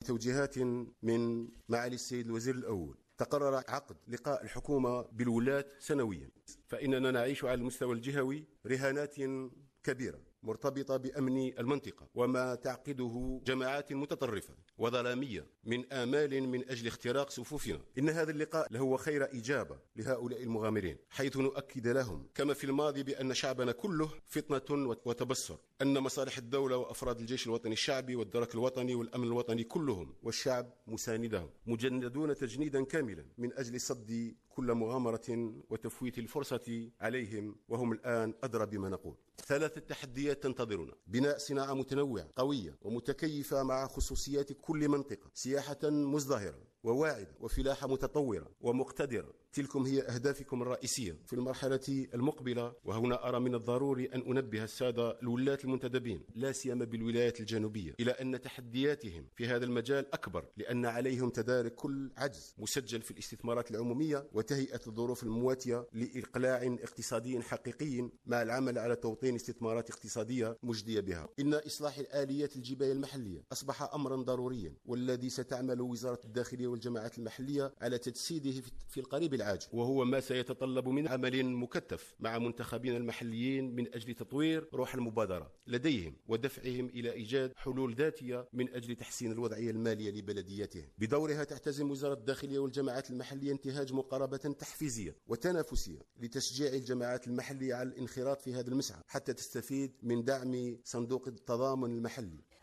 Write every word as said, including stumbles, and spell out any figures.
بتوجيهات من معالي السيد الوزير الأول تقرر عقد لقاء الحكومة بالولاة سنويا، فإننا نعيش على المستوى الجهوي رهانات كبيرة مرتبطة بأمن المنطقة وما تعقده جماعات متطرفة وظلامية من آمال من أجل اختراق صفوفنا. إن هذا اللقاء له خير إجابة لهؤلاء المغامرين، حيث نؤكد لهم كما في الماضي بأن شعبنا كله فطنة وتبصر، أن مصالح الدولة وأفراد الجيش الوطني الشعبي والدرك الوطني والأمن الوطني كلهم والشعب مساندهم مجندون تجنيدا كاملا من أجل صد كل مغامرة وتفويت الفرصة عليهم، وهم الآن أدرى بما نقول. ثلاثة تحديات تنتظرنا: بناء صناعة متنوعة قوية ومتكيفة مع خصوصيات كل منطقة، سياحة مزدهرة وواعدة، وفلاحة متطورة ومقتدرة. تلكم هي أهدافكم الرئيسية في المرحلة المقبلة. وهنا أرى من الضروري أن أنبه السادة الولاة المنتدبين لا سيما بالولايات الجنوبية إلى أن تحدياتهم في هذا المجال أكبر، لأن عليهم تدارك كل عجز مسجل في الاستثمارات العمومية وتهيئة الظروف المواتية لإقلاع اقتصادي حقيقي مع العمل على توطين استثمارات اقتصادية مجدية بها. إن إصلاح الآليات الجباية المحلية أصبح أمرا ضروريا، والذي ستعمل وزارة الداخلية والجماعات المحلية على تجسيده في القريب العاجل، وهو ما سيتطلب من عمل مكثف مع منتخبين المحليين من أجل تطوير روح المبادرة لديهم ودفعهم إلى إيجاد حلول ذاتية من أجل تحسين الوضعية المالية لبلدياتهم. بدورها تحتزم وزارة الداخلية والجماعات المحلية انتهاج مقاربة تحفيزية وتنافسية لتشجيع الجماعات المحلية على الانخراط في هذا المسعى حتى تستفيد من دعم صندوق التضامن المحلي